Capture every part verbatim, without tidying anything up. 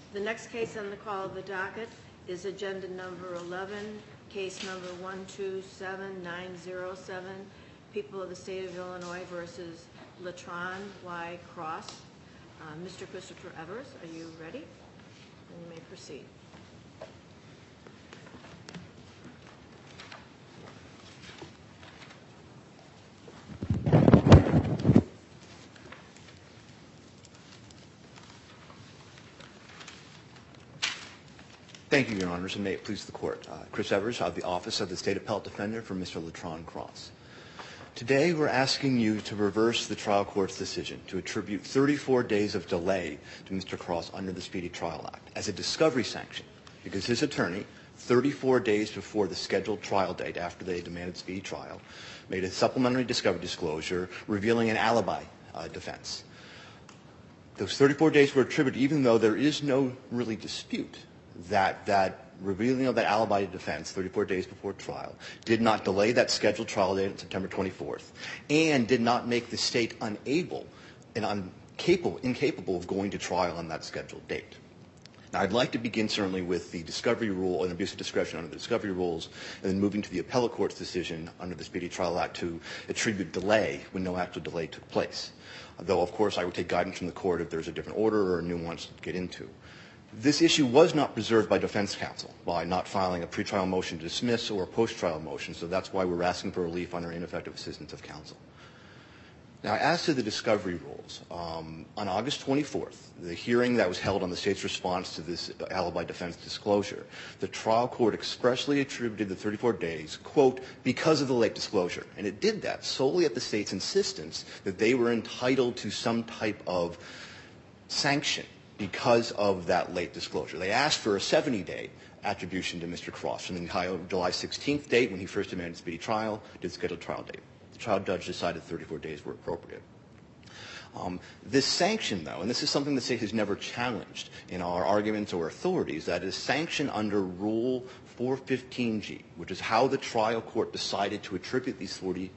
The next case on the call of the docket is agenda number eleven, case number one two seven nine zero seven, People of the State of Illinois versus Latron Y. Cross. Uh, Mister Christopher Evers, are you ready? And you may proceed. Thank you, Your Honors, and may it please the Court. Uh, Chris Evers of the Office of the State Appellate Defender for Mister Latron Cross. Today, we're asking you to reverse the trial court's decision to attribute thirty-four days of delay to Mister Cross under the Speedy Trial Act as a discovery sanction, because his attorney, thirty-four days before the scheduled trial date after they demanded speedy trial, made a supplementary discovery disclosure revealing an alibi uh, defense. Those thirty-four days were attributed even though there is no really dispute that that revealing of that alibi defense thirty-four days before trial did not delay that scheduled trial date on September twenty-fourth and did not make the state unable and incapable, incapable of going to trial on that scheduled date. Now, I'd like to begin certainly with the discovery rule and abuse of discretion under the discovery rules, and then moving to the appellate court's decision under the Speedy Trial Act to attribute delay when no actual delay took place. Though, of course, I would take guidance from the court if there's a different order or a nuance to get into. This issue was not preserved by defense counsel by not filing a pretrial motion to dismiss or a post-trial motion, so that's why we're asking for relief under ineffective assistance of counsel. Now, as to the discovery rules, um, on August twenty-fourth, the hearing that was held on the state's response to this alibi defense disclosure, the trial court expressly attributed the thirty-four days, quote, because of the late disclosure. And it did that solely at the state's insistence that they were entitled to some type of sanction because of that late disclosure. They asked for a seventy-day attribution to Mister Cross from the July sixteenth date when he first demanded speedy trial to the scheduled trial date. The trial judge decided thirty-four days were appropriate. Um, this sanction, though, and this is something the state has never challenged in our arguments or authorities, that is sanction under Rule four fifteen G, which is how the trial court decided to attribute these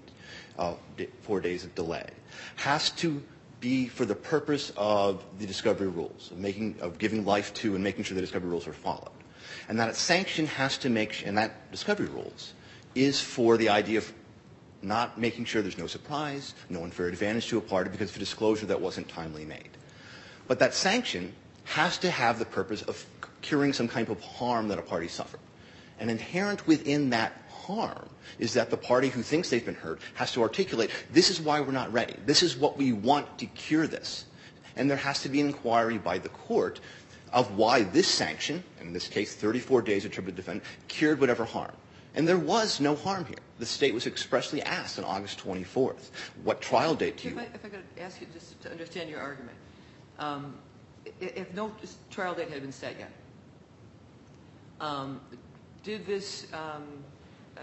forty-four days of delay, has to be for the purpose of the discovery rules, of, making, of giving life to and making sure the discovery rules are followed. And that sanction has to make, and that discovery rules is for the idea of not making sure there's no surprise, no unfair advantage to a party because of a disclosure that wasn't timely made. But that sanction has to have the purpose of curing some kind of harm that a party suffered. And inherent within that harm is that the party who thinks they've been hurt has to articulate, this is why we're not ready. This is what we want to cure this. And there has to be an inquiry by the court of why this sanction, in this case thirty-four days attributed to defendant, cured whatever harm. And there was no harm here. The state was expressly asked on August twenty-fourth, what trial date do you want? If I could ask you just to understand your argument. Um, if no trial date had been set yet, um, did this um, uh,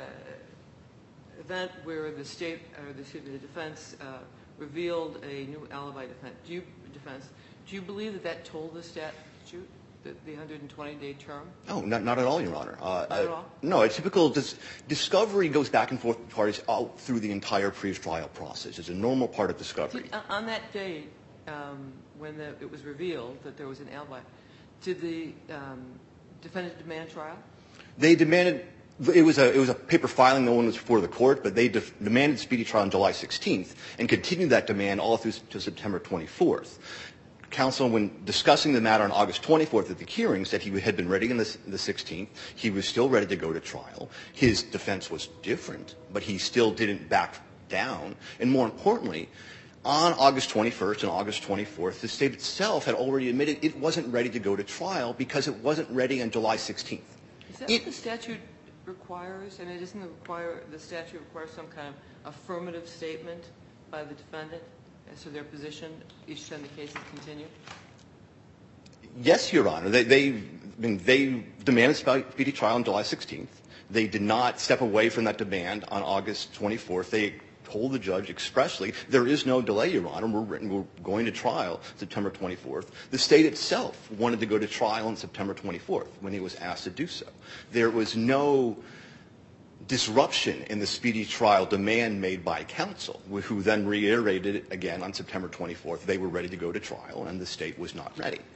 event where the state or the, the defense uh, revealed a new alibi defense, do you, defense, do you believe that that told the statute the, the one hundred twenty day term? No, not, not at all, Your Honor. Uh, not at all? No, a typical dis- discovery goes back and forth with parties all through the entire pre-trial process. It's a normal part of discovery. Did, on that day, um, when the, it was revealed that there was an alibi, did the um, defendant demand trial? They demanded. It was a it was a paper filing. No one was before the court, but they de- demanded speedy trial on July sixteenth and continued that demand all through to September twenty-fourth. Counsel, when discussing the matter on August twenty-fourth at the hearing, said he had been ready on the, the sixteenth. He was still ready to go to trial. His defense was different, but he still didn't back down. And more importantly, on August twenty-first and August twenty-fourth, the state itself had already admitted it wasn't ready to go to trial because it wasn't ready on July sixteenth. Is that what the statute requires? I mean, doesn't the, require, the statute require some kind of affirmative statement by the defendant as to their position each time the cases continue? Yes, Your Honor. They, they, I mean, they demanded speedy trial on July sixteenth. They did not step away from that demand on August twenty-fourth. They told the judge expressly, there is no delay, Your Honor. We're, we're going to trial September twenty-fourth. The state itself wanted to go to trial on September twenty-fourth when he was asked to do so. There was no disruption in the speedy trial demand made by counsel, who then reiterated it again on September twenty-fourth. They were ready to go to trial, and the state was not ready.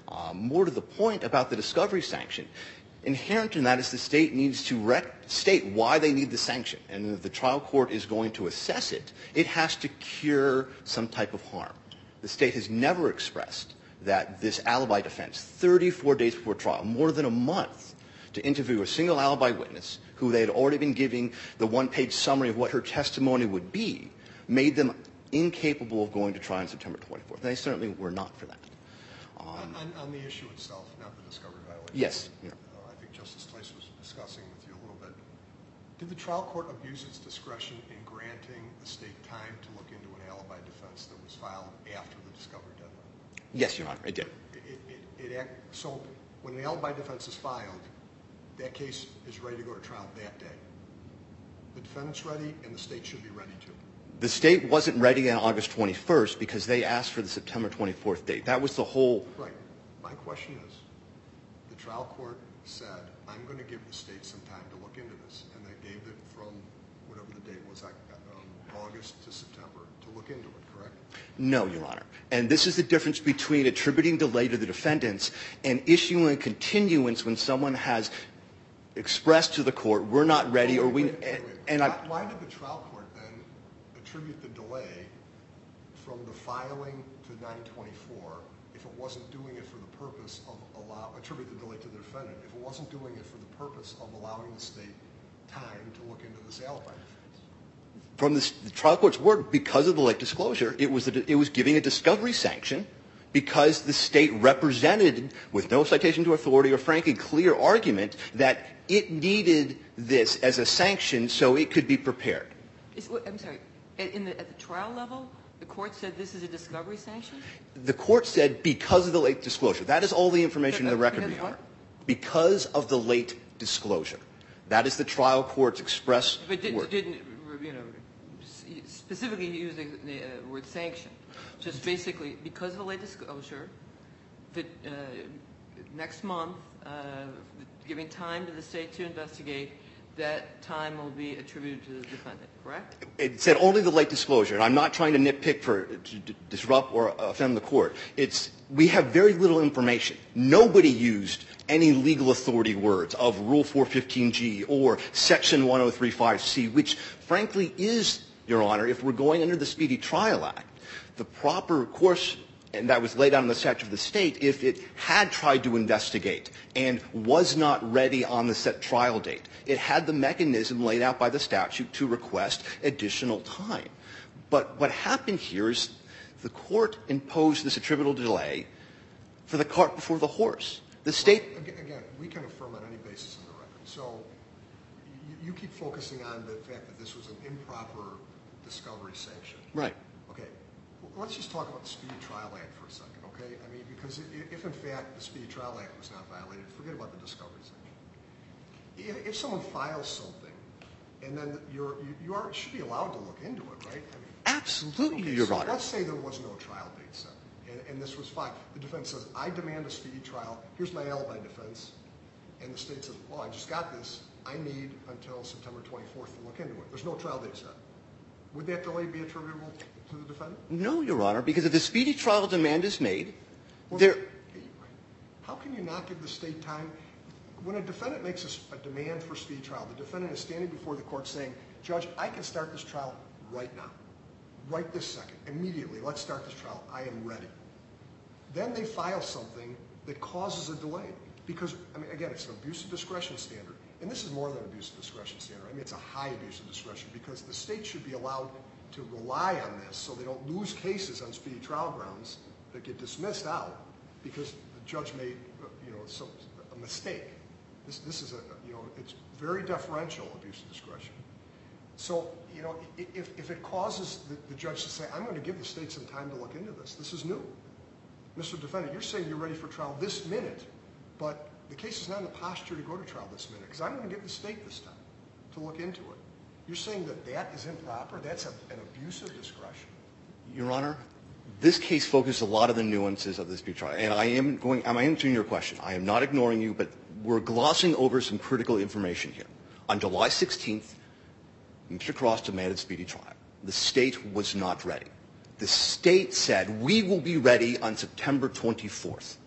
Um, more to the point about the discovery sanction, inherent in that is the state needs to rec- state why they need the sanction. And if the trial court is going to assess it, it has to cure some type of harm. The state has never expressed that this alibi defense, thirty-four days before trial, more than a month to interview a single alibi witness who they had already been giving the one-page summary of what her testimony would be, made them incapable of going to trial on September twenty-fourth. And they certainly were not for that. Um, on, on the issue itself, not the discovery violation. Yes. Yeah. Uh, I think Justice Tice was discussing with you a little bit. Did the trial court abuse its discretion in granting the state time to look into an alibi defense that was filed after the discovery deadline? Yes, Your Honor, it did. It, it, it act, so when an alibi defense is filed, that case is ready to go to trial that day. The defendant's ready, and the state should be ready too. The state wasn't ready on August twenty-first because they asked for the September twenty-fourth date. That was the whole. Right. My question is, the trial court said, I'm going to give the state some time to look into this, and they gave it from whatever the date was, like um, August to September, to look into it, correct? No, Your Honor. And this is the difference between attributing delay to the defendants and issuing a continuance when someone has expressed to the court, we're not ready, or we. Wait, wait, wait, wait. And why, I. why did the trial court then attribute the delay from the filing to nine twenty-four if it wasn't doing it for the purpose of allow attribute the delay to the defendant if it wasn't doing it for the purpose of allowing the state time to look into this alibi defense? From the, the trial court's word, because of the late disclosure, it was a, it was giving a discovery sanction because the state represented, with no citation to authority or frankly clear argument, that it needed this as a sanction so it could be prepared. Is, I'm sorry. In the, at the trial level, the court said this is a discovery sanction? The court said because of the late disclosure. That is all the information in the record, Because Your Honor. what? Because of the late disclosure. That is the trial court's express But did, word. didn't, you know, specifically use the, the uh, word sanction. Just basically, because of the late disclosure, that uh, next month, uh, giving time to the state to investigate, that time will be attributed to the defendant, correct? It said only the late disclosure. And I'm not trying to nitpick for to disrupt or offend the court. It's we have very little information. Nobody used any legal authority words of Rule four fifteen G or Section one oh three five C, which frankly is, Your Honor, if we're going under the Speedy Trial Act, the proper course, and that was laid out in the statute of the state, if it had tried to investigate and was not ready on the set trial date. It had the mechanism laid out by the statute to request additional time. But what happened here is the court imposed this attributable delay for the cart before the horse. The state... Well, again, we can affirm on any basis in the record. So you, you keep focusing on the fact that this was an improper discovery sanction. Right. Okay. Let's just talk about the Speedy Trial Act for a second, okay? I mean, because if in fact the Speedy Trial Act was not violated, forget about the discovery sanction. If, if someone files something, and then you're, you, you are should be allowed to look into it, right? I mean, Absolutely, okay, Your so Honor. let's say there was no trial date set, and, and this was fine. The defense says, I demand a speedy trial. Here's my alibi defense. And the state says, well, I just got this. I need until September twenty-fourth to look into it. There's no trial date set. Would that delay be attributable to the defendant? No, Your Honor, because if the speedy trial demand is made, Well, there... How can you not give the state time? When a defendant makes a, a demand for speedy trial, the defendant is standing before the court saying, Judge, I can start this trial right now, right this second, immediately. Let's start this trial. I am ready. Then they file something that causes a delay because, I mean, again, it's an abuse of discretion standard. And this is more than an abuse of discretion standard. I mean, it's a high abuse of discretion because the state should be allowed to rely on this so they don't lose cases on speedy trial grounds that get dismissed out because the judge made, you know, some, a mistake. This, this is a, you know, it's very deferential abuse of discretion. So, you know, if, if it causes the, the judge to say, I'm going to give the state some time to look into this, this is new. Mister Defendant, you're saying you're ready for trial this minute, but the case is not in the posture to go to trial this minute because I'm going to give the state this time to look into it. You're saying that that is improper? That's a, an abuse of discretion? Your Honor, this case focused a lot of the nuances of this speedy trial. And I am going, I'm answering your question. I am not ignoring you, but we're glossing over some critical information here. On July sixteenth, Mister Cross demanded speedy trial. The state was not ready. The state said, we will be ready on September twenty-fourth.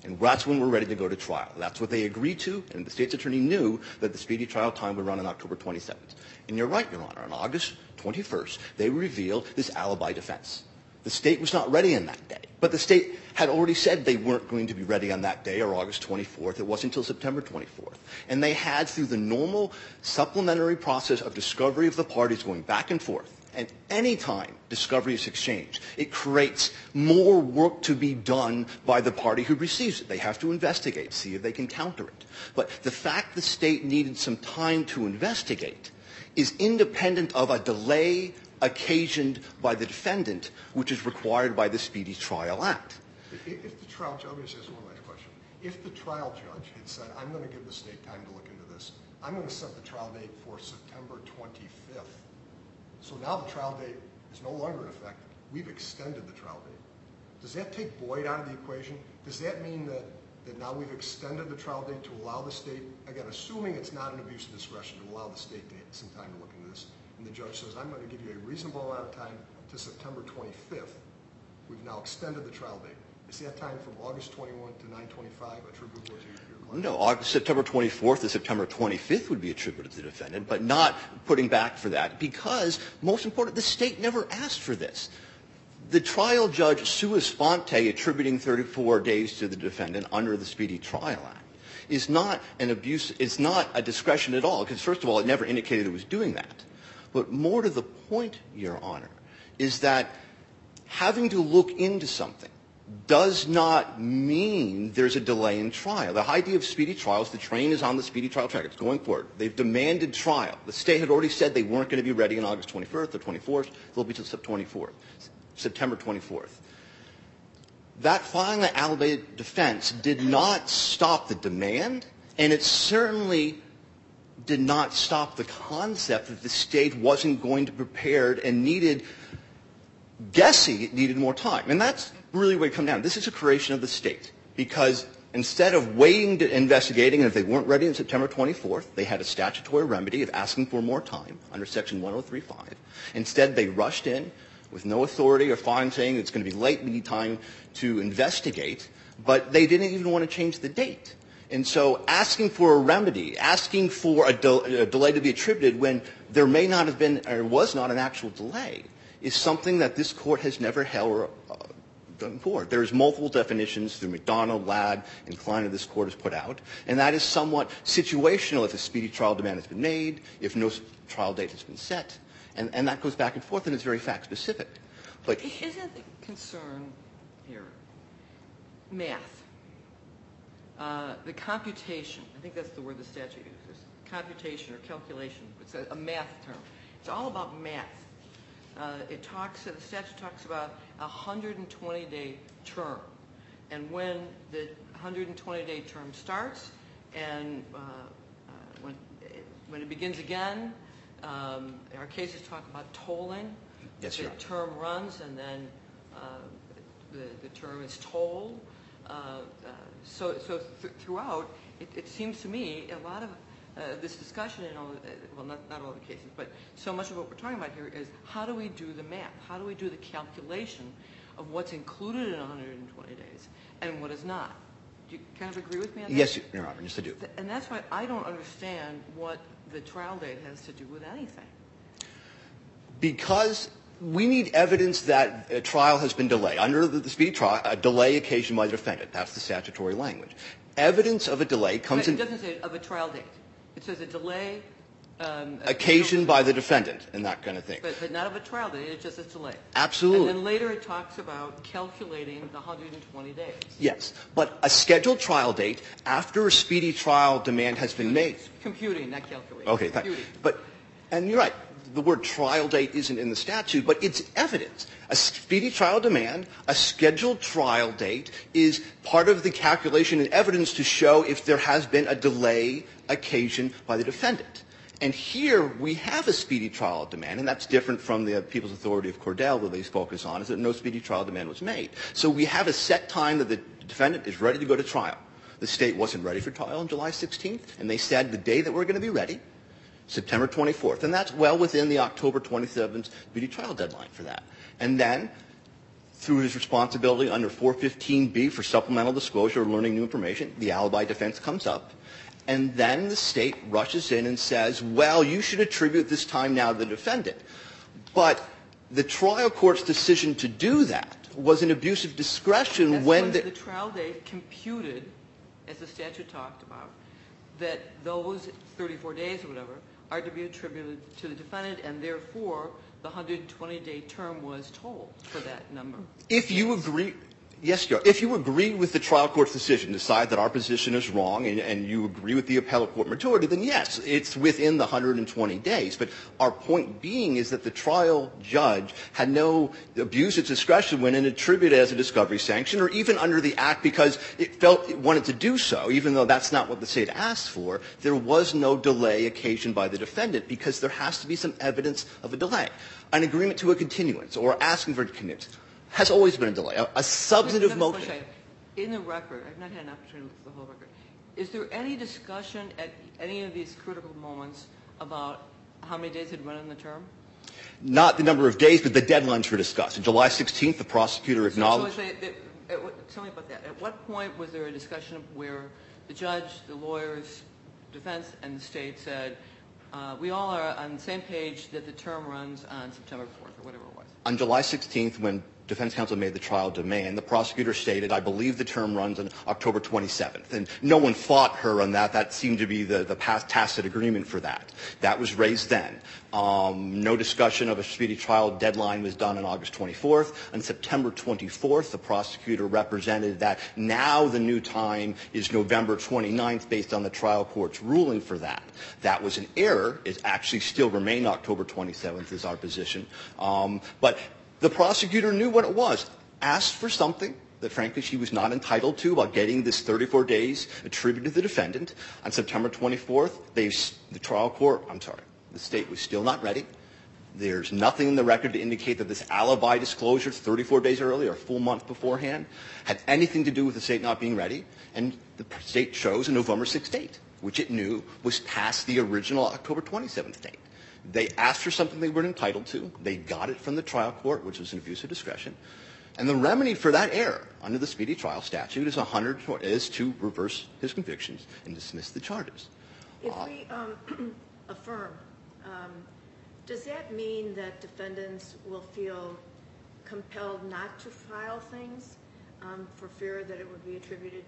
And that's when we're ready to go to trial. That's what they agreed to, and the state's attorney knew that the speedy trial time would run on October twenty-seventh. And you're right, Your Honor. On August twenty-first, they revealed this alibi defense. The state was not ready on that day. But the state had already said they weren't going to be ready on that day or August twenty-fourth. It wasn't until September twenty-fourth. And they had, through the normal supplementary process of discovery of the parties going back and forth, and any time discovery is exchanged, it creates more work to be done by the party who receives it. They have to investigate, see if they can counter it. But the fact the state needed some time to investigate is independent of a delay occasioned by the defendant, which is required by the Speedy Trial Act. If the trial judge, let me just ask one last question. If the trial judge had said, I'm going to give the state time to look into this, I'm going to set the trial date for September twenty-fifth. So now the trial date is no longer in effect. We've extended the trial date. Does that take Boyd out of the equation? Does that mean that, that now we've extended the trial date to allow the state, again, assuming it's not an abuse of discretion, to allow the state to have some time to look into this, and the judge says, I'm going to give you a reasonable amount of time to September twenty-fifth. We've now extended the trial date. Is that time from August twenty-first to nine twenty-five attributable to your client? No, August, September twenty-fourth to September twenty-fifth would be attributed to the defendant, but not putting back for that because, most important, the state never asked for this. The trial judge, sua sponte, attributing thirty-four days to the defendant under the Speedy Trial Act, is not an abuse, it's not a discretion at all, because first of all, it never indicated it was doing that. But more to the point, Your Honor, is that having to look into something does not mean there's a delay in trial. The idea of speedy trial is the train is on the speedy trial track. It's going forward. They've demanded trial. The state had already said they weren't going to be ready on August twenty-first or twenty-fourth. They'll be until twenty-fourth, September twenty-fourth. That filing the alibi defense did not stop the demand, and it certainly did not stop the concept that the state wasn't going to prepare and needed, guessing it needed more time. And that's really where it comes down. This is a creation of the state, because instead of waiting to investigating, and if they weren't ready on September twenty-fourth, they had a statutory remedy of asking for more time under Section one oh three five. Instead, they rushed in with no authority or fine saying it's going to be late, we need time to investigate, but they didn't even want to change the date. And so asking for a remedy, asking for a, de- a delay to be attributed when there may not have been or was not an actual delay is something that this Court has never held or uh, done before. There's multiple definitions through McDonald, Ladd, and Klein that this Court has put out, and that is somewhat situational if a speedy trial demand has been made, if no trial date has been set, and, and that goes back and forth and is very fact-specific. But isn't the concern here math? Uh, the computation, I think that's the word the statute uses, computation or calculation. It's a, a math term. It's all about math. Uh, it talks, the statute talks about a one hundred twenty day term. And when the one hundred twenty day term starts and uh, uh, when, it, when it begins again, um, our cases talk about tolling. yes, the Your Honor. term runs and then uh, the, the term is tolled. Uh, uh, so so th- throughout, it, it seems to me a lot of uh, this discussion in all, uh, well, not, not all the cases, but so much of what we're talking about here is how do we do the math? How do we do the calculation of what's included in one hundred twenty days and what is not? Do you kind of agree with me on that? Yes, Your Honor. Yes, I do. Th- and that's why I don't understand what the trial date has to do with anything. Because we need evidence that a trial has been delayed. Under the, the speedy trial, a delay occasioned by the defendant. That's the statutory language. Evidence of a delay comes But in. it doesn't say of a trial date. It says a delay. Um, Occasioned by the defendant and that kind of thing. But, but not of a trial date. It's just a delay. Absolutely. And then later it talks about calculating the one hundred twenty days. Yes. But a scheduled trial date after a speedy trial demand has been made. Computing, not calculating. Okay. Thank, Computing. but, and you're right. The word trial date isn't in the statute, but it's evidence. A speedy trial demand, a scheduled trial date is part of the calculation and evidence to show if there has been a delay occasioned by the defendant. And here we have a speedy trial demand, and that's different from the People's Authority of Cordell that they focus on, is that no speedy trial demand was made. So we have a set time that the defendant is ready to go to trial. The state wasn't ready for trial on July sixteenth, and they said the day that we're going to be ready, September twenty-fourth. And that's well within the October twenty-seventh speedy trial deadline for that. And then through his responsibility under four fifteen B for supplemental disclosure or learning new information, the alibi defense comes up. And then the state rushes in and says, well, you should attribute this time now to the defendant. But the trial court's decision to do that was an abuse of discretion. That's when when the, the trial date computed, as the statute talked about, that those thirty-four days or whatever are to be attributed to the defendant, and therefore the one hundred twenty day term was told for that number. If you agree, yes, Joe, if you agree with the trial court's decision, decide that our position is wrong, and, and you agree with the appellate court majority, then yes, it's within the one hundred twenty days. But our point being is that the trial judge had no abuse of discretion when it attributed as a discovery sanction, or even under the Act because it felt it wanted to do so, even though that's not what the state asked for. There was no delay occasioned by the defendant because there has to be some evidence of a delay. An agreement to a continuance or asking for a continuance has always been a delay. A, a substantive Another motion. question. In the record, I've not had an opportunity to look at the whole record. Is there any discussion at any of these critical moments about how many days had run in the term? Not the number of days, but the deadlines were discussed. On July sixteenth, the prosecutor acknowledged. So, so they, they, at what, tell me about that. At what point was there a discussion where the judge, the lawyers, defense, and the state said, uh, we all are on the same page that the term runs on September fourth or whatever it was? On July sixteenth, when defense counsel made the trial demand, the prosecutor stated, I believe the term runs on October twenty-seventh. And no one fought her on that. That seemed to be the, the past tacit agreement for that. That was raised then. Um, no discussion of a speedy trial deadline was done on August twenty-fourth. On September twenty-fourth, the prosecutor represented that now the new time is November twenty-ninth based on the trial court's ruling for that. That was an error. It actually still remained October twenty-seventh is our position. Um, but the prosecutor knew what it was, asked for something that, frankly, she was not entitled to about getting this thirty-four days attributed to the defendant. On September twenty-fourth, they, the trial court, I'm sorry, the state was still not ready. There's nothing in the record to indicate that this alibi disclosure thirty-four days early or a full month beforehand had anything to do with the state not being ready. And the state chose a November sixth date, which it knew was past the original October twenty-seventh date. They asked for something they weren't entitled to. They got it from the trial court, which was an abuse of discretion. And the remedy for that error under the speedy trial statute is, one hundred, is to reverse his convictions and dismiss the charges. If we um, affirm, um, does that mean that defendants will feel compelled not to file things um, for fear that it would be attributed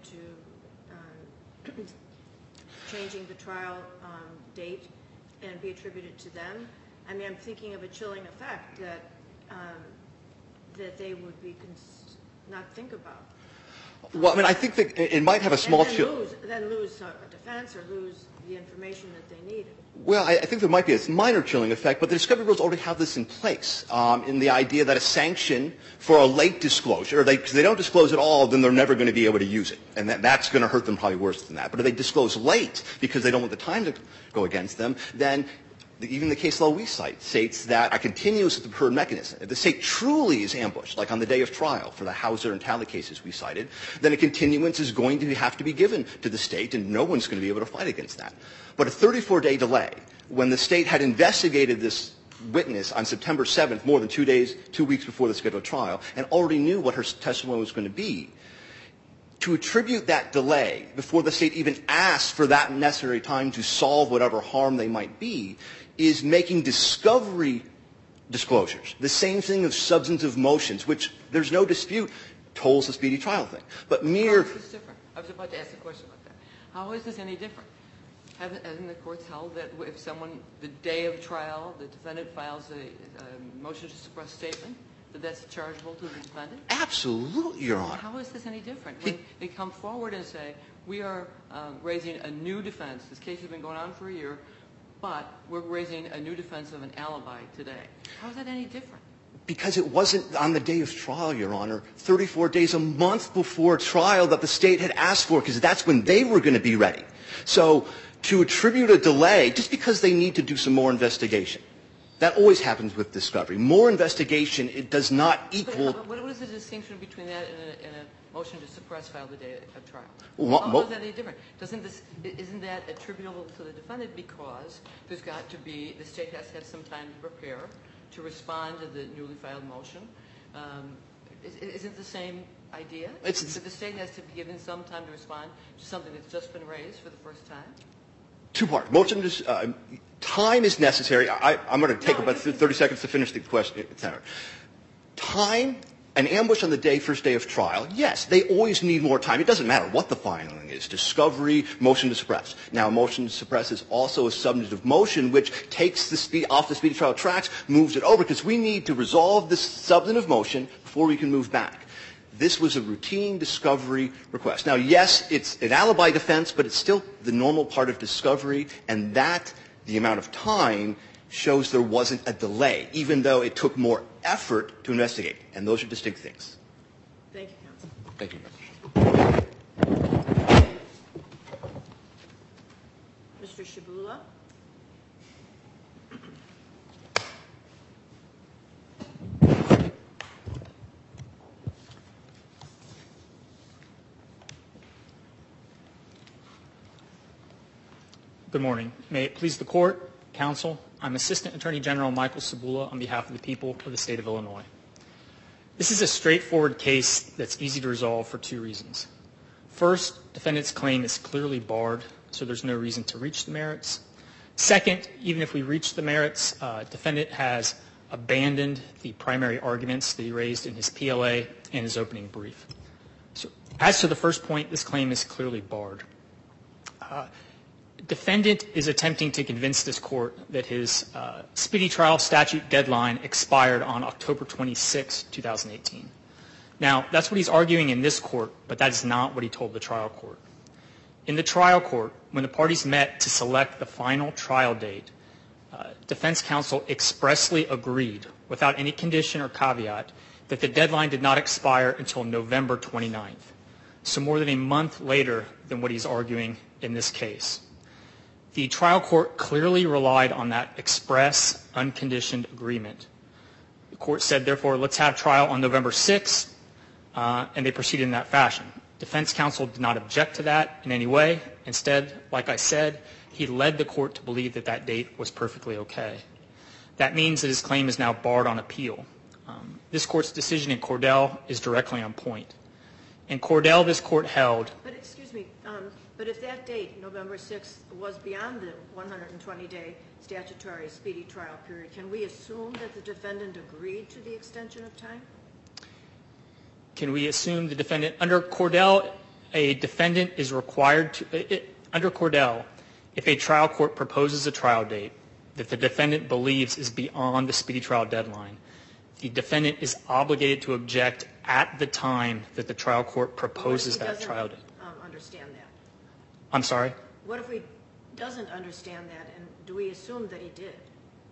to um, changing the trial um, date and be attributed to them? I mean, I'm thinking of a chilling effect that um, that they would be cons- not think about. Well, I mean, I think that it might have a small and then chill. lose, then lose a defense or lose the information that they needed. Well, I, I think there might be a minor chilling effect, but the discovery rules already have this in place, um, in the idea that a sanction for a late disclosure, they, if they don't disclose at all, then they're never going to be able to use it. And that, that's going to hurt them probably worse than that. But if they disclose late because they don't want the time to go against them, then the, even the case law we cite states that a continuous is the preferred mechanism. If the state truly is ambushed, like on the day of trial for the Hauser and Talley cases we cited, then a continuance is going to have to be given to the state, and no one's going to be able to fight against that. But a thirty-four day delay, when the state had investigated this witness on September seventh, more than two days, two weeks before the scheduled trial, and already knew what her testimony was going to be, to attribute that delay before the state even asked for that necessary time to solve whatever harm they might be is making discovery disclosures. The same thing of substantive motions, which there's no dispute tolls the speedy trial thing. But mere... How is this different? I was about to ask a question about that. How is this any different? Haven't, hasn't the courts held that if someone, the day of trial, the defendant files a, a motion to suppress statement, that that's chargeable to the defendant? Absolutely, Your Honor. How is this any different? When they come forward and say, we are uh, raising a new defense. This case has been going on for a year, but we're raising a new defense of an alibi today. How is that any different? Because it wasn't on the day of trial, Your Honor, thirty-four days, a month before trial that the state had asked for, because that's when they were going to be ready. So to attribute a delay just because they need to do some more investigation, that always happens with discovery. More investigation, it does not equal... But what is the distinction between that and a, and a motion to suppress filed the day of trial? Well, How mo- is that any different? Doesn't this, isn't that attributable to the defendant because there's got to be, the state has to have some time to prepare to respond to the newly filed motion, um, Is, isn't the same idea? It's, it's that the state has to be given some time to respond to something that's just been raised for the first time? two parts. Motion to, uh, time is necessary. I, I'm going to take No, about thirty seconds to finish the question. Time, an ambush on the day, first day of trial, yes, they always need more time. It doesn't matter what the filing is, discovery, motion to suppress. Now, a motion to suppress is also a substantive motion which takes the speed off the speedy trial tracks, moves it over, because we need to resolve this substantive motion before we can move back. This was a routine discovery request. Now, yes, it's an alibi defense, but it's still the normal part of discovery, and that, the amount of time, shows there wasn't a delay, even though it took more effort to investigate. And those are distinct things. Thank you, counsel. Thank you. Mister Shabula? Good morning. May it please the Court, Counsel, I'm Assistant Attorney General Michael Sabula on behalf of the people of the state of Illinois. This is a straightforward case that's easy to resolve for two reasons. First, defendant's claim is clearly barred, so there's no reason to reach the merits. Second, even if we reach the merits, uh, defendant has abandoned the primary arguments that he raised in his P L A and his opening brief. So, as to the first point, this claim is clearly barred. Uh, Defendant is attempting to convince this court that his uh, speedy trial statute deadline expired on October twenty-sixth, two thousand eighteen. Now, that's what he's arguing in this court, but that is not what he told the trial court. In the trial court, when the parties met to select the final trial date, uh, defense counsel expressly agreed, without any condition or caveat, that the deadline did not expire until November twenty-ninth, so more than a month later than what he's arguing in this case. The trial court clearly relied on that express, unconditioned agreement. The court said, therefore, let's have trial on November sixth, uh, and they proceeded in that fashion. Defense counsel did not object to that in any way. Instead, like I said, he led the court to believe that that date was perfectly okay. That means that his claim is now barred on appeal. Um, this court's decision in Cordell is directly on point. In Cordell, this court held... But excuse me, um, but if that date, November sixth, was beyond the one hundred twenty day statutory speedy trial period, can we assume that the defendant agreed to the extension of time? Can we assume the defendant, under Cordell, a defendant is required to, it, under Cordell, if a trial court proposes a trial date that the defendant believes is beyond the speedy trial deadline, the defendant is obligated to object at the time that the trial court proposes that trial date. Um, understand that? I'm sorry? What if he doesn't understand that, and do we assume that he did?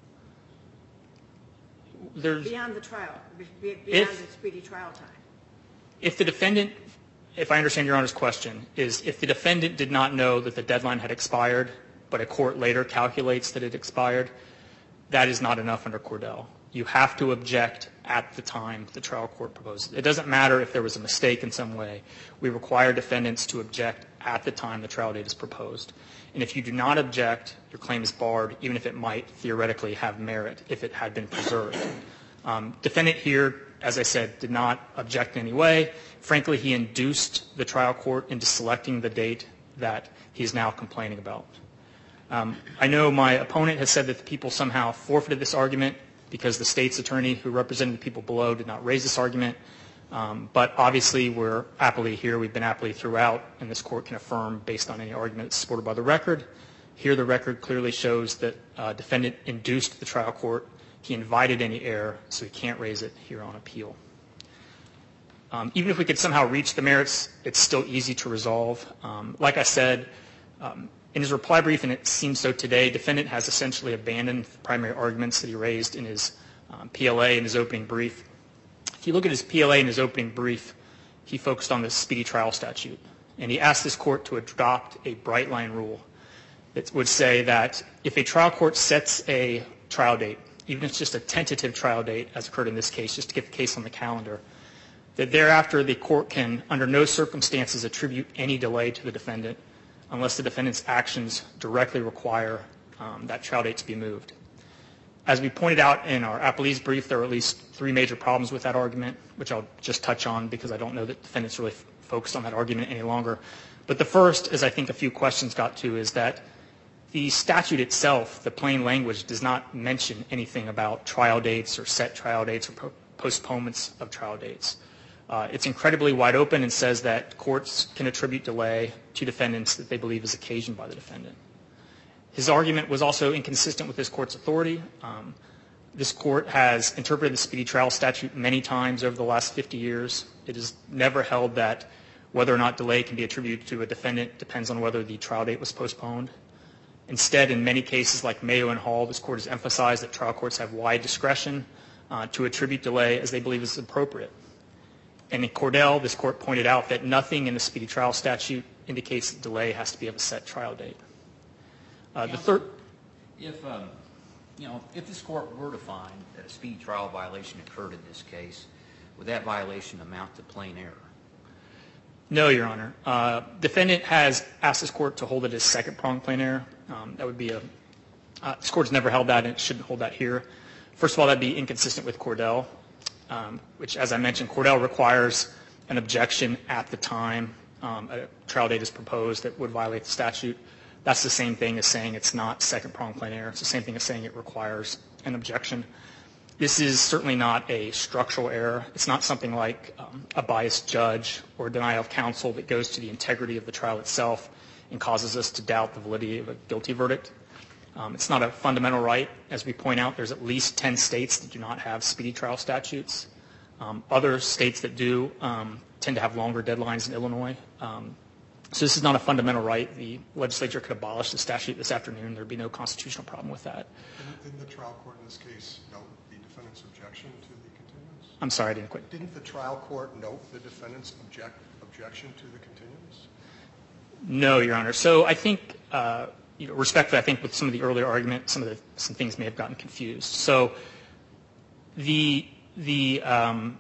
There's, beyond the trial, beyond if, the speedy trial time. If the defendant, if I understand Your Honor's question, is if the defendant did not know that the deadline had expired, but a court later calculates that it expired, that is not enough under Cordell. You have to object at the time the trial court proposes. It doesn't matter if there was a mistake in some way. We require defendants to object at the time the trial date is proposed. And if you do not object, your claim is barred, even if it might theoretically have merit if it had been preserved. Um, defendant here, as I said, did not object in any way. Frankly, he induced the trial court into selecting the date that he is now complaining about. Um, I know my opponent has said that the people somehow forfeited this argument because the state's attorney who represented the people below did not raise this argument. Um, but obviously, we're aptly here. We've been aptly throughout, and this court can affirm based on any argument supported by the record. Here, the record clearly shows that uh, defendant induced the trial court. He invited any error, so he can't raise it here on appeal. Um, even if we could somehow reach the merits, it's still easy to resolve. Um, like I said, um, in his reply brief, and it seems so today, defendant has essentially abandoned the primary arguments that he raised in his um, P L A in his opening brief. If you look at his P L A in his opening brief, he focused on the speedy trial statute, and he asked this court to adopt a bright line rule that would say that if a trial court sets a trial date, even if it's just a tentative trial date, as occurred in this case, just to get the case on the calendar, that thereafter the court can, under no circumstances, attribute any delay to the defendant unless the defendant's actions directly require um, that trial date to be moved. As we pointed out in our appellee's brief, there are at least three major problems with that argument, which I'll just touch on because I don't know that defendants really f- focused on that argument any longer. But the first, as I think a few questions got to, is that the statute itself, the plain language, does not mention anything about trial dates or set trial dates or po- postponements of trial dates. Uh, it's incredibly wide open and says that courts can attribute delay to defendants that they believe is occasioned by the defendant. His argument was also inconsistent with this court's authority. Um, this court has interpreted the speedy trial statute many times over the last fifty years. It has never held that whether or not delay can be attributed to a defendant depends on whether the trial date was postponed. Instead, in many cases like Mayo and Hall, this court has emphasized that trial courts have wide discretion uh, to attribute delay as they believe is appropriate. And in Cordell, this court pointed out that nothing in the speedy trial statute indicates that delay has to be of a set trial date. Uh, the third, if um, you know, if this court were to find that a speedy trial violation occurred in this case, would that violation amount to plain error? No, Your Honor. Uh, defendant has asked this court to hold it as second-pronged plain error. Um, that would be a uh, this court has never held that, and it shouldn't hold that here. First of all, that'd be inconsistent with Cordell, um, which, as I mentioned, Cordell requires an objection at the time um, a trial date is proposed that would violate the statute. That's the same thing as saying it's not second-pronged plain error. It's the same thing as saying it requires an objection. This is certainly not a structural error. It's not something like um, a biased judge or denial of counsel that goes to the integrity of the trial itself and causes us to doubt the validity of a guilty verdict. Um, it's not a fundamental right. As we point out, there's at least ten states that do not have speedy trial statutes. Um, other states that do um, tend to have longer deadlines in Illinois. Um, So this is not a fundamental right. The legislature could abolish the statute this afternoon. There would be no constitutional problem with that. Didn't, didn't the trial court in this case note the defendant's objection to the continuance? I'm sorry, I didn't quit. Didn't the trial court note the defendant's object, objection to the continuance? No, Your Honor. So I think, uh, you know, respectfully, I think with some of the earlier argument, some of the some things may have gotten confused. So the the um,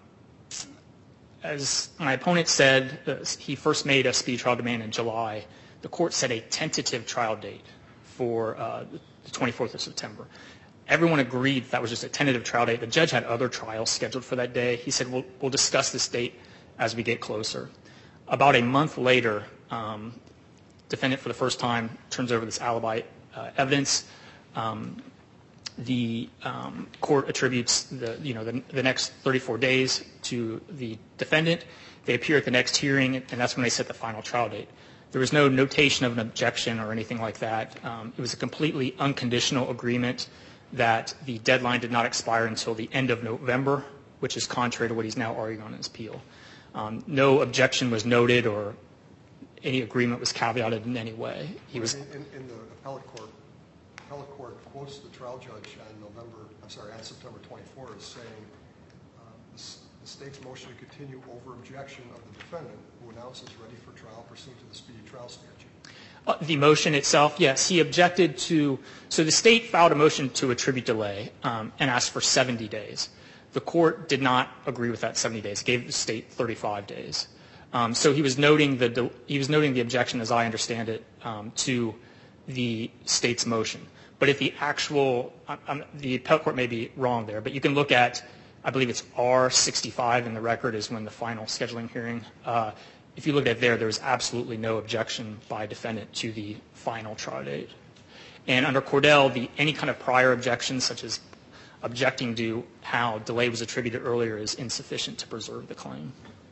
as my opponent said, uh, he first made a speedy trial demand in July. The court set a tentative trial date for uh, the twenty-fourth of September. Everyone agreed that was just a tentative trial date. The judge had other trials scheduled for that day. He said, we'll, we'll discuss this date as we get closer. About a month later, um, defendant for the first time turns over this alibi uh, evidence. Um, The um, court attributes the, you know, the, the next thirty-four days to the defendant. They appear at the next hearing, and that's when they set the final trial date. There was no notation of an objection or anything like that. Um, it was a completely unconditional agreement that the deadline did not expire until the end of November, which is contrary to what he's now arguing on his appeal. Um, no objection was noted or any agreement was caveated in any way. He was in, in, in the appellate court. Appellate court quotes the trial judge on November, I'm sorry, on September twenty-fourth as saying uh, the, the state's motion to continue over objection of the defendant who announces ready for trial pursuant to the speedy trial statute. Uh, the motion itself, yes, he objected to, so the state filed a motion to attribute delay um, and asked for seventy days. The court did not agree with that seventy days, gave the state thirty-five days. Um, so he was noting the, he was noting the objection, as I understand it, um, to the state's motion. But if the actual, um, the appellate court may be wrong there, but you can look at, I believe it's R sixty-five in the record is when the final scheduling hearing. Uh, if you look at there, there was absolutely no objection by defendant to the final trial date. And under Cordell, the, any kind of prior objection, such as objecting to how delay was attributed earlier, is insufficient to preserve the claim.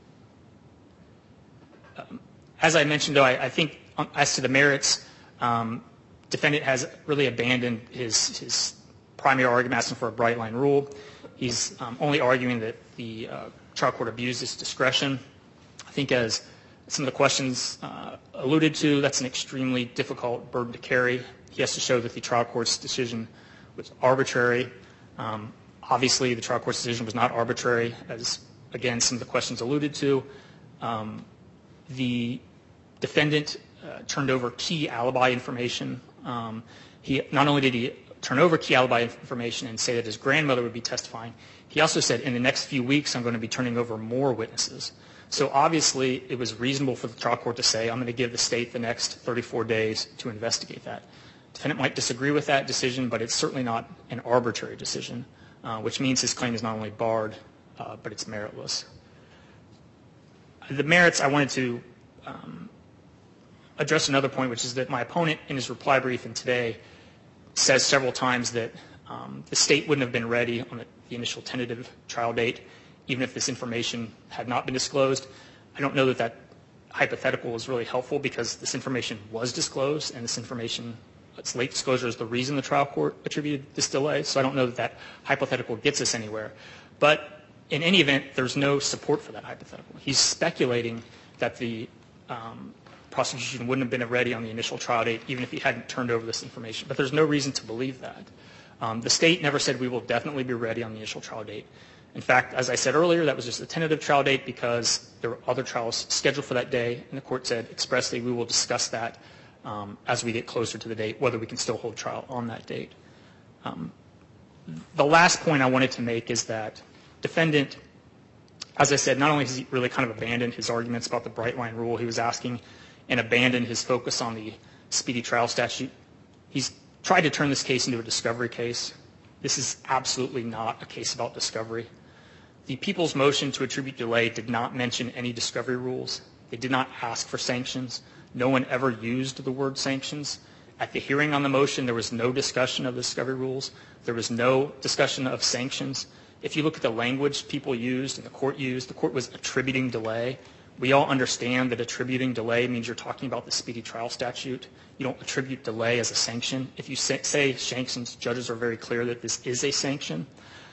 Um, as I mentioned, though, I, I think um, as to the merits, um, defendant has really abandoned his, his primary argument asking for a bright line rule. He's um, only arguing that the uh, trial court abused its discretion. I think as some of the questions uh, alluded to, that's an extremely difficult burden to carry. He has to show that the trial court's decision was arbitrary. Um, obviously, the trial court's decision was not arbitrary, as, again, some of the questions alluded to. Um, the defendant uh, turned over key alibi information. Um, he not only did he turn over key alibi information and say that his grandmother would be testifying, he also said, in the next few weeks, I'm going to be turning over more witnesses. So obviously, it was reasonable for the trial court to say, I'm going to give the state the next thirty-four days to investigate that. Defendant might disagree with that decision, but it's certainly not an arbitrary decision, uh, which means his claim is not only barred, uh, but it's meritless. The merits, I wanted to um, address another point, which is that my opponent in his reply brief and today says several times that um, the state wouldn't have been ready on the, the initial tentative trial date, even if this information had not been disclosed. I don't know that that hypothetical is really helpful because this information was disclosed, and this information, its late disclosure is the reason the trial court attributed this delay, so I don't know that that hypothetical gets us anywhere. But in any event, there's no support for that hypothetical. He's speculating that the um, prosecution wouldn't have been ready on the initial trial date even if he hadn't turned over this information, but there's no reason to believe that. Um, the state never said we will definitely be ready on the initial trial date. In fact, as I said earlier, that was just a tentative trial date because there were other trials scheduled for that day, and the court said expressly we will discuss that um, as we get closer to the date, whether we can still hold trial on that date. Um, the last point I wanted to make is that defendant, as I said, not only has he really kind of abandoned his arguments about the bright line rule he was asking and abandoned his focus on the speedy trial statute, he's tried to turn this case into a discovery case. This is absolutely not a case about discovery. The people's motion to attribute delay did not mention any discovery rules. They did not ask for sanctions. No one ever used the word sanctions. At the hearing on the motion, there was no discussion of the discovery rules. There was no discussion of sanctions. If you look at the language people used and the court used, the court was attributing delay. We all understand that attributing delay means you're talking about the speedy trial statute. You don't attribute delay as a sanction. If you say, say sanctions, judges are very clear that this is a sanction.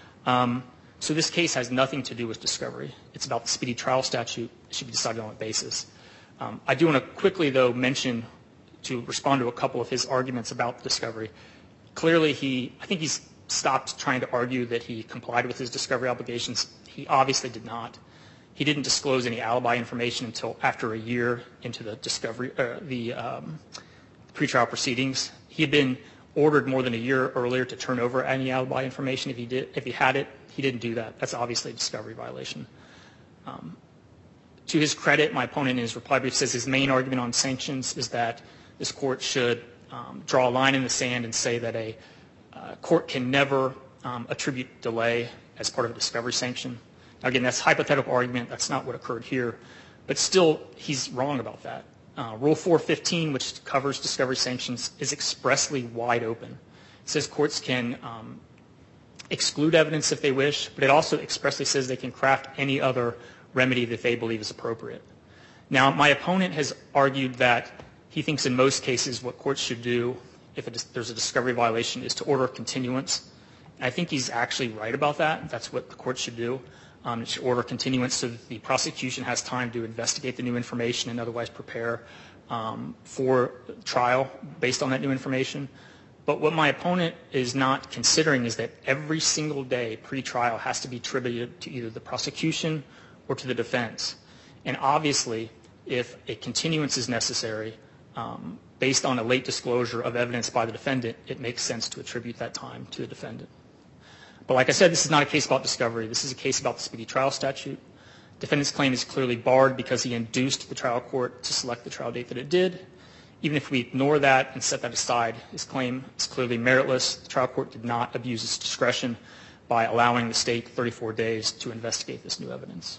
Um, so this case has nothing to do with discovery. It's about the speedy trial statute. It should be decided on a basis. Um, I do want to quickly, though, mention to respond to a couple of his arguments about discovery. Clearly, he, I think he's stopped trying to argue that he complied with his discovery obligations. He obviously did not. He didn't disclose any alibi information until after a year into the discovery, uh, the um, pretrial proceedings. He had been ordered more than a year earlier to turn over any alibi information. If he did, if he had it, he didn't do that. That's obviously a discovery violation. Um, to his credit, my opponent in his reply brief says his main argument on sanctions is that this court should um, draw a line in the sand and say that a uh, court can never um, attribute delay as part of a discovery sanction. Now, again, that's a hypothetical argument. That's not what occurred here. But still, he's wrong about that. Uh, Rule four fifteen, which covers discovery sanctions, is expressly wide open. It says courts can um, exclude evidence if they wish, but it also expressly says they can craft any other remedy that they believe is appropriate. Now, my opponent has argued that he thinks in most cases what courts should do if it is, there's a discovery violation is to order continuance. And I think he's actually right about that. That's what the court should do. Um, it should order continuance so that the prosecution has time to investigate the new information and otherwise prepare um, for trial based on that new information. But what my opponent is not considering is that every single day pre-trial has to be attributed to either the prosecution or to the defense. And obviously, if a continuance is necessary um, based on a late disclosure of evidence by the defendant, it makes sense to attribute that time to the defendant. But like I said, this is not a case about discovery. This is a case about the speedy trial statute. Defendant's claim is clearly barred because he induced the trial court to select the trial date that it did. Even if we ignore that and set that aside, his claim is clearly meritless. The trial court did not abuse its discretion by allowing the state thirty-four days to investigate this new evidence.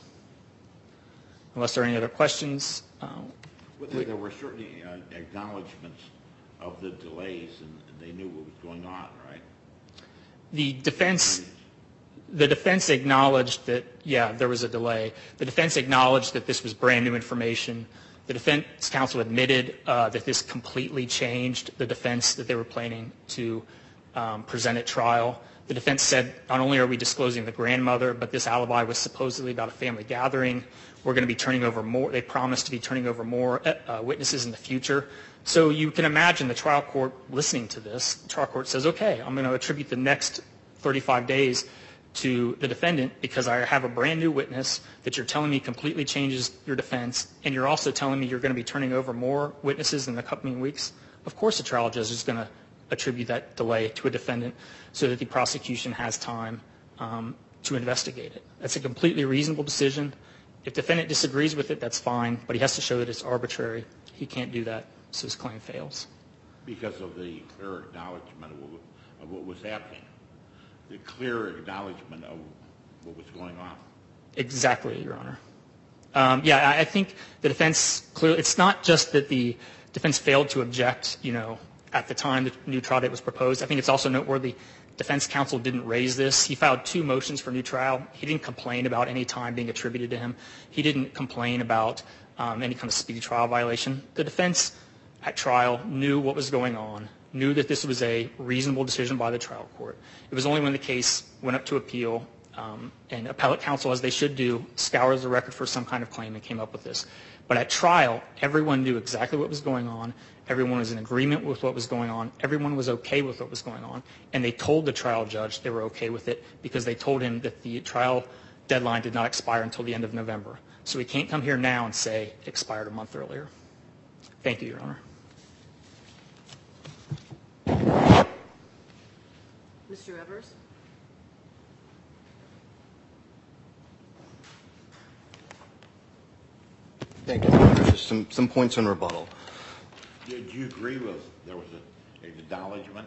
Unless there are any other questions. Uh, Well, there were certainly uh, acknowledgments of the delays, and they knew what was going on, right? The defense, the defense acknowledged that, yeah, there was a delay. The defense acknowledged that this was brand new information. The defense counsel admitted uh, that this completely changed the defense that they were planning to um, present at trial. The defense said, not only are we disclosing the grandmother, but this alibi was supposedly about a family gathering. We're going to be turning over more. They promised to be turning over more uh, witnesses in the future. So you can imagine the trial court listening to this. The trial court says, okay, I'm going to attribute the next thirty-five days to the defendant because I have a brand new witness that you're telling me completely changes your defense, and you're also telling me you're going to be turning over more witnesses in the coming weeks. Of course the trial judge is going to attribute that delay to a defendant so that the prosecution has time um, to investigate it. That's a completely reasonable decision. If the defendant disagrees with it, that's fine, but he has to show that it's arbitrary. He can't do that, so his claim fails. because of the clear acknowledgement of what, of what was happening, the clear acknowledgement of what was going on. Exactly, Your Honor. Um, yeah, I, I think the defense clearly, it's not just that the defense failed to object, you know, at the time the new trial date was proposed. I think it's also noteworthy defense counsel didn't raise this. He filed two motions for new trial. He didn't complain about any time being attributed to him. He didn't complain about um, any kind of speedy trial violation. The defense at trial knew what was going on, knew that this was a reasonable decision by the trial court. It was only when the case went up to appeal um, and appellate counsel, as they should do, scours the record for some kind of claim and came up with this. But at trial, everyone knew exactly what was going on. Everyone was in agreement with what was going on. Everyone was okay with what was going on. And they told the trial judge they were okay with it because they told him that the trial deadline did not expire until the end of November. So he can't come here now and say it expired a month earlier. Thank you, Your Honor. Mister Evers? Thank you, Your Honor. Just some, some points on rebuttal. Do you agree with there was an acknowledgement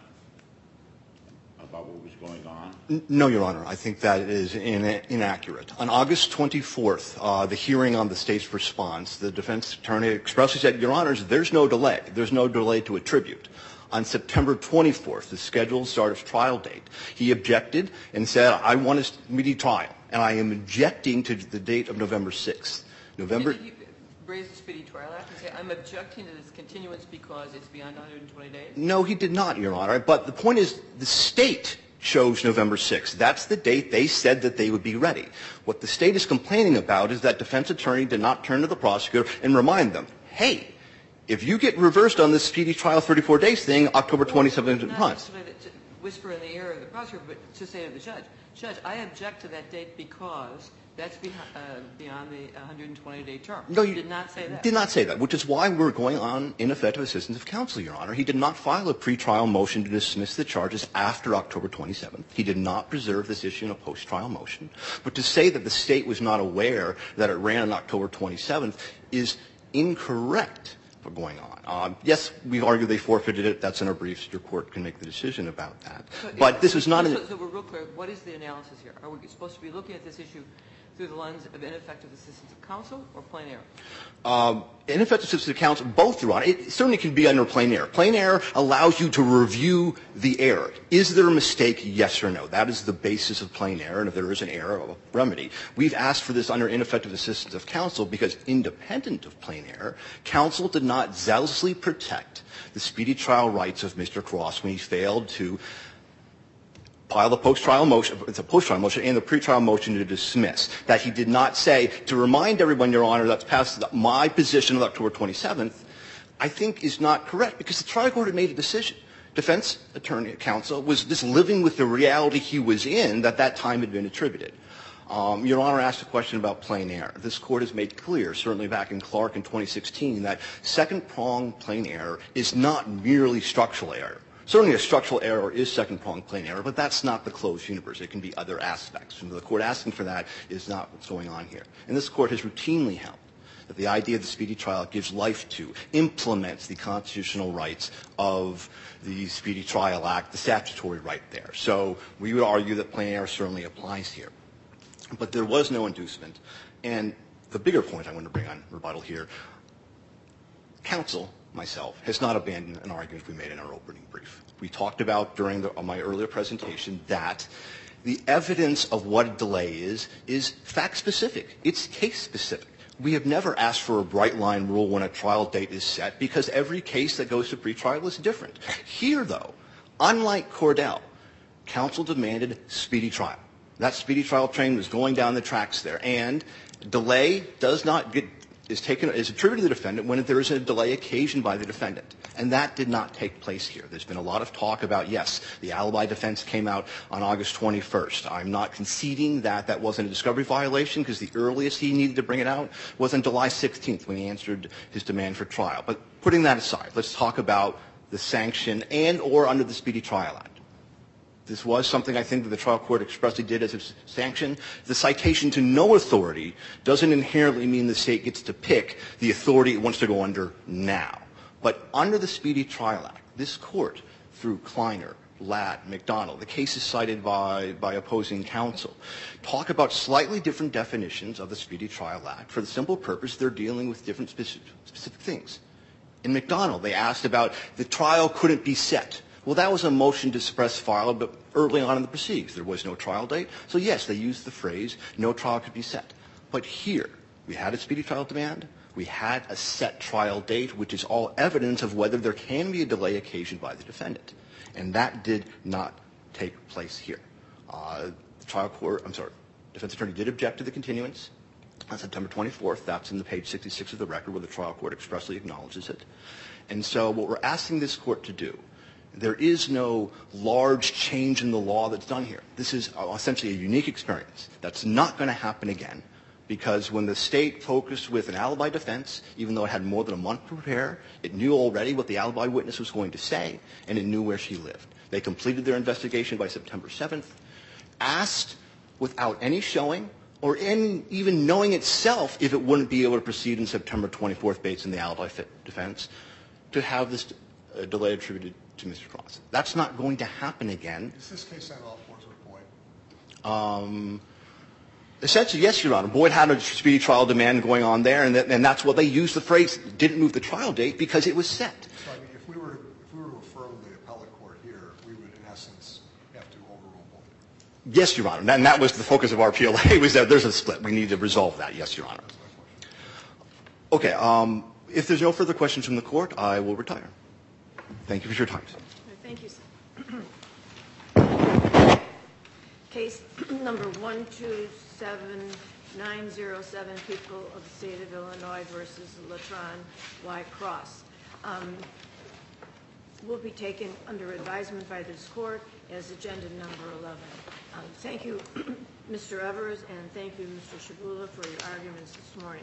about what was going on? No, Your Honor. I think that is in, inaccurate. On August twenty-fourth, uh, the hearing on the state's response, the defense attorney expressly said, Your Honors, there's no delay. There's no delay to attribute. On September twenty-fourth, the scheduled start of trial date, he objected and said, I want a speedy trial, and I am objecting to the date of November sixth. November. Did he raise the Speedy Trial Act and say, I'm objecting to this continuance because it's beyond one hundred twenty days? No, he did not, Your Honor. But the point is, the state chose November sixth. That's the date they said that they would be ready. What the state is complaining about is that defense attorney did not turn to the prosecutor and remind them, hey, if you get reversed on this speedy trial thirty-four days thing, October twenty-seventh well, runs. Not to whisper in the ear of the prosecutor, but to say to the judge, Judge, I object to that date because that's behind, uh, beyond the one hundred twenty day term. No, you you did not say that. Did not say that, which is why we're going on ineffective assistance of counsel, Your Honor. He did not file a pretrial motion to dismiss the charges after October twenty-seventh. He did not preserve this issue in a post-trial motion. But to say that the state was not aware that it ran on October twenty-seventh is incorrect for going on. Um, yes, we argue they forfeited it. That's in our briefs. Your court can make the decision about that. So but this is not so, an... So we're real clear. What is the analysis here? Are we supposed to be looking at this issue through the lens of ineffective assistance of counsel or plain error? Um, ineffective assistance of counsel, both, Your Honor. It certainly can be under plain error. Plain error allows you to review the error. Is there a mistake, yes or no? That is the basis of plain error, and if there is an error, a remedy. We've asked for this under ineffective assistance of counsel because, independent of plain error, counsel did not zealously protect the speedy trial rights of Mister Cross when he failed to file the post-trial motion, it's a post-trial motion, and the pretrial motion to dismiss. That he did not say, to remind everyone, Your Honor, that's past my position of October twenty-seventh, I think is not correct, because the trial court had made a decision. Defense attorney counsel was just living with the reality he was in, that that time had been attributed. Um, Your Honor asked a question about plain error. This court has made clear, certainly back in Clark in twenty sixteen, that second-prong plain error is not merely structural error. Certainly a structural error is second-prong plain error, but that's not the closed universe. It can be other aspects. And the court asking for that is not what's going on here. And this court has routinely held that the idea of the speedy trial gives life to, implements the constitutional rights of the Speedy Trial Act, the statutory right there. So we would argue that plain error certainly applies here. But there was no inducement. And the bigger point I want to bring on rebuttal here, counsel, myself, has not abandoned an argument we made in our opening brief. We talked about during the, my earlier presentation that the evidence of what a delay is, is fact-specific. It's case-specific. We have never asked for a bright-line rule when a trial date is set because every case that goes to pretrial is different. Here, though, unlike Cordell, counsel demanded speedy trial. That speedy trial train was going down the tracks there. And delay does not get is taken is attributed to the defendant when there is a delay occasioned by the defendant. And that did not take place here. There's been a lot of talk about, yes, the alibi defense came out on August twenty-first. I'm not conceding that that wasn't a discovery violation because the earliest he needed to bring it out was on July sixteenth when he answered his demand for trial. But putting that aside, let's talk about the sanction and or under the Speedy Trial Act. This was something I think that the trial court expressly did as a sanction. The citation to no authority doesn't inherently mean the state gets to pick the authority it wants to go under now. But under the Speedy Trial Act, this court, through Kleiner, Ladd, McDonald, the cases cited by, by opposing counsel, talk about slightly different definitions of the Speedy Trial Act for the simple purpose they're dealing with different specific, specific things. In McDonald, they asked about the trial couldn't be set. Well, that was a motion to suppress filed, but early on in the proceedings. There was no trial date. So, yes, they used the phrase, no trial could be set. But here, we had a speedy trial demand. We had a set trial date, which is all evidence of whether there can be a delay occasioned by the defendant. And that did not take place here. Uh, the trial court, I'm sorry, defense attorney did object to the continuance on September twenty-fourth. That's in the page sixty-six of the record where the trial court expressly acknowledges it. And so what we're asking this court to do, there is no large change in the law that's done here. This is essentially a unique experience. That's not going to happen again, because when the state focused with an alibi defense, even though it had more than a month to prepare, it knew already what the alibi witness was going to say, and it knew where she lived. They completed their investigation by September seventh, asked without any showing or any, even knowing itself if it wouldn't be able to proceed in September twenty-fourth based on the alibi defense, to have this uh, delay attributed to Mister Cross. That's not going to happen again. Is this case on all fours with Boyd? Um, essentially, yes, Your Honor. Boyd had a speedy trial demand going on there, and, that, and that's what they used the phrase, didn't move the trial date because it was set. So, I mean, if we were to, if we were to affirm the appellate court here, we would, in essence, have to overrule Boyd. Yes, Your Honor. And that was the focus of our P L A, was that there's a split. We need to resolve that. Yes, Your Honor. Okay. Um, if there's no further questions from the court, I will retire. Thank you for your time. Thank you, sir. Case number one two seven nine zero seven, People of the State of Illinois versus Latron Y. Cross, um, will be taken under advisement by this court as agenda number eleven. Um, thank you, Mister Evers, and thank you, Mister Shabula, for your arguments this morning.